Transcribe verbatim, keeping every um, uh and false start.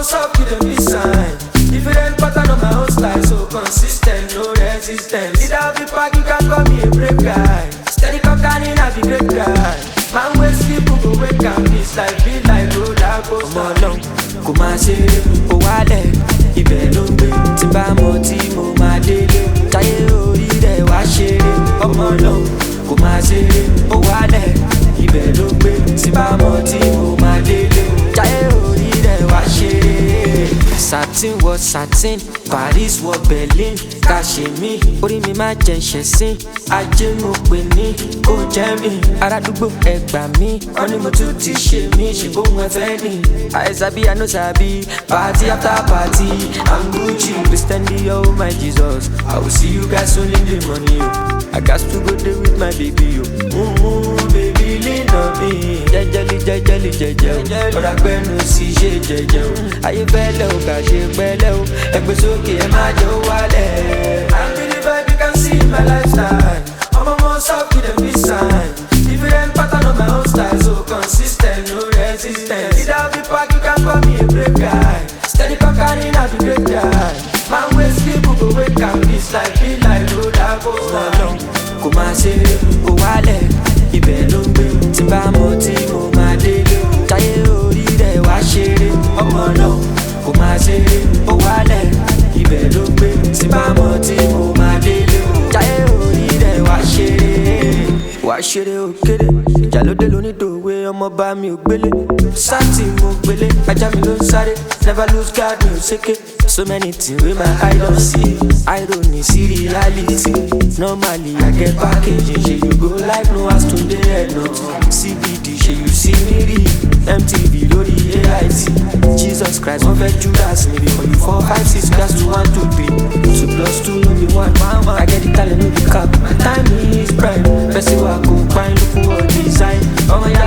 most of you don't be sign. Different pattern on my own style, so consistent, no resistance. Either I'll be pack, you can call me a brave guy. Steady cocaine, I'll be great guy. Man, when sleep, go wake up, this life be like roller coaster. Come along, kò máa ṣeré, kò wálẹ̀, ibẹ̀ ló ń gbé. Tí bá mọ̀ tí mo máa délé, táyé orí rẹ̀ wá ṣeré. Ọmọ náà, kò máa ṣeré, kò wálẹ̀, ibẹ̀ ló ń gbé. Tí bá mọ̀ tí mo máa délé, táyé orí rẹ̀ wá ṣeré. Satin wọ satin, Paris wọ Berlin, ká ṣe mí, orí mi máa jẹ ṣẹ̀sín. Ajé mo pè ní kò jẹ́ mi, arádúgbò ẹ gbà mí, wọ́n ní mo tún ti ṣe mí, ṣe bóun ẹ fẹ́ ni. I sabi, I no sabi, party after party, I'm Gucci, Christianity, oh my Jesus. I will see you guys soon in the money, oh. I got to go there with my baby, oh. Mm-hmm, baby, lean on me, jẹjẹli, jẹjẹli, jẹjẹ, oh. Ọ̀rọ̀ àgbẹ̀nu sì ṣe jẹjẹ, oh. Ayé fẹ́lẹ̀ o, kà ṣe pẹ́lẹ́ o, ẹgbẹ́ sókè ẹ má jẹ́ ó wálẹ̀. I'm really vibe, you can see my lifestyle. I'm a most of you, them be sign. Different pattern on my own style, so consistent, no resistance. Either I'll be pack, you can call me a brave guy. Steady cocaine, I'll be great guy. Man, when sleep, go wake up, this life be like roller coaster. Kò máa ṣeré, kò wálẹ̀, ibẹ̀ ló ń gbé. Tí bá mọ̀ tí mo máa délé, táyé orí rẹ̀ wá ṣeré. Ọmọ náà, kò máa ṣeré, kò wálẹ̀, ibẹ̀ ló ń gbé. Tí bá mọ̀ tí mo máa délé, táyé orí rẹ̀ wá ṣeré. Wá ṣeré òkèlè, ìjà ló dé lónídòwe, ọmọ bá mi ò gbélé. Sáàtì mo gbélé, ajá mi ló ń sáré, never lose guard mi ò ṣéké. So many things wey my eye don see, irony sí reality. Normally I get packaging, ṣe you go like no as to dey head note. C B D ṣe you see me rí, M T V lórí A I T. Jesus Christ wọ́n fẹ́ Judas níbi for you four five six class two one two three. Two plus two no be one, I get the talent no be cap. Time is prime, festival go fine, look for design. Ọmọ